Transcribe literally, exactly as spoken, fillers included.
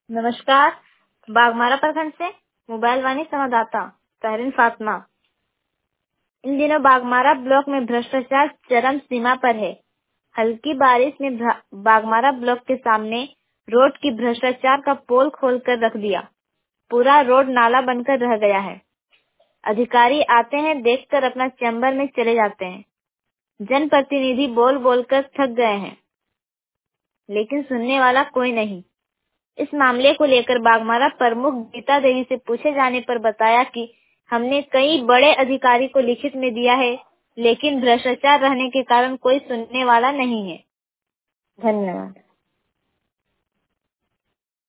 नमस्कार। बागमारा प्रखंड से मोबाइल वाणी संवाददाता तहरीन फातिमा। इन दिनों बागमारा ब्लॉक में भ्रष्टाचार चरम सीमा पर है। हल्की बारिश में भ्रा- बागमारा ब्लॉक के सामने रोड की भ्रष्टाचार का पोल खोल कर रख दिया। पूरा रोड नाला बनकर रह गया है। अधिकारी आते हैं, देखकर अपना चैम्बर में चले जाते हैं। जनप्रतिनिधि बोल बोलकर थक गए हैं, लेकिन सुनने वाला कोई नहीं। इस मामले को लेकर बागमारा प्रमुख गीता देवी से पूछे जाने पर बताया कि हमने कई बड़े अधिकारी को लिखित में दिया है, लेकिन भ्रष्टाचार रहने के कारण कोई सुनने वाला नहीं है। धन्यवाद।